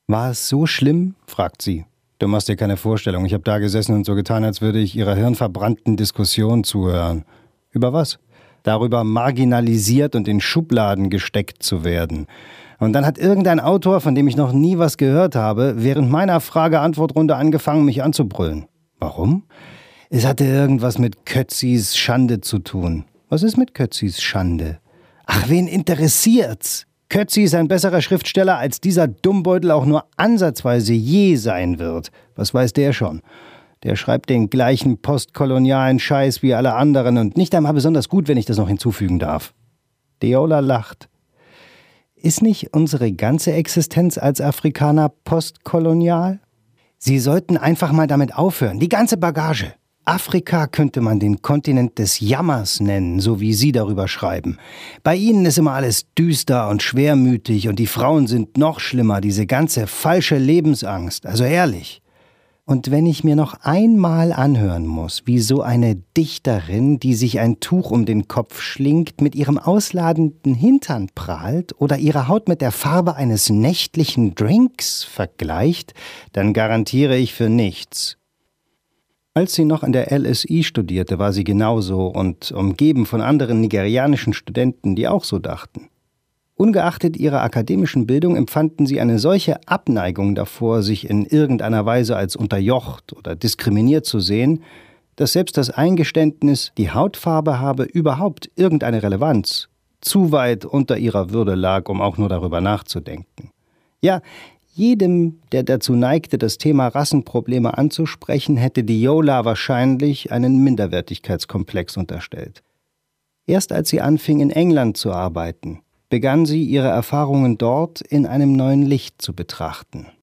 War es so schlimm? Fragt sie. Du machst dir keine Vorstellung. Ich habe da gesessen und so getan, als würde ich ihrer hirnverbrannten Diskussion zuhören. Über was? Darüber, marginalisiert und in Schubladen gesteckt zu werden. Und dann hat irgendein Autor, von dem ich noch nie was gehört habe, während meiner Frage-Antwort-Runde angefangen, mich anzubrüllen. Warum? Es hatte irgendwas mit Kötzis Schande zu tun. Was ist mit Kötzis Schande? Ach, wen interessiert's? Kötzi ist ein besserer Schriftsteller, als dieser Dummbeutel auch nur ansatzweise je sein wird. Was weiß der schon? Der schreibt den gleichen postkolonialen Scheiß wie alle anderen und nicht einmal besonders gut, wenn ich das noch hinzufügen darf. Deola lacht. Ist nicht unsere ganze Existenz als Afrikaner postkolonial? Sie sollten einfach mal damit aufhören, die ganze Bagage. Afrika könnte man den Kontinent des Jammers nennen, so wie Sie darüber schreiben. Bei Ihnen ist immer alles düster und schwermütig und die Frauen sind noch schlimmer, diese ganze falsche Lebensangst, also ehrlich. Und wenn ich mir noch einmal anhören muss, wie so eine Dichterin, die sich ein Tuch um den Kopf schlingt, mit ihrem ausladenden Hintern prahlt oder ihre Haut mit der Farbe eines nächtlichen Drinks vergleicht, dann garantiere ich für nichts. Als sie noch an der LSI studierte, war sie genauso und umgeben von anderen nigerianischen Studenten, die auch so dachten. Ungeachtet ihrer akademischen Bildung empfanden sie eine solche Abneigung davor, sich in irgendeiner Weise als unterjocht oder diskriminiert zu sehen, dass selbst das Eingeständnis, die Hautfarbe habe überhaupt irgendeine Relevanz, zu weit unter ihrer Würde lag, um auch nur darüber nachzudenken. Ja, jedem, der dazu neigte, das Thema Rassenprobleme anzusprechen, hätte Deola wahrscheinlich einen Minderwertigkeitskomplex unterstellt. Erst als sie anfing, in England zu arbeiten, begann sie, ihre Erfahrungen dort in einem neuen Licht zu betrachten.